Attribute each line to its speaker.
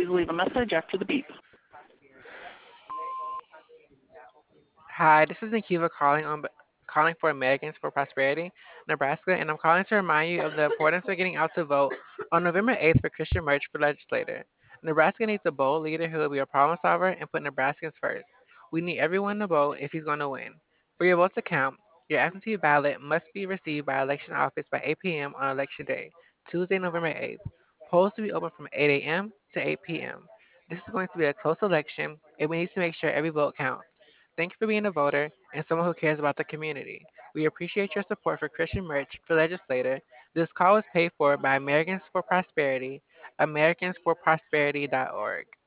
Speaker 1: Please leave a message after the beep.
Speaker 2: Hi, this is Nikiva calling for Americans for Prosperity, Nebraska, and I'm calling to remind you of the importance of getting out to vote on November 8th for Christian Merch for legislator. Nebraska needs a bold leader who will be a problem solver and put Nebraskans first. We need everyone to vote if he's going to win. For your vote to count, your absentee ballot must be received by election office by 8 p.m. on election day, Tuesday, November 8th. Polls to be open from 8 a.m. to 8 p.m. This is going to be a close election, and we need to make sure every vote counts. Thank you for being a voter and someone who cares about the community. We appreciate your support for Christian Merch for Legislator. This call was paid for by Americans for Prosperity, AmericansForProsperity.org.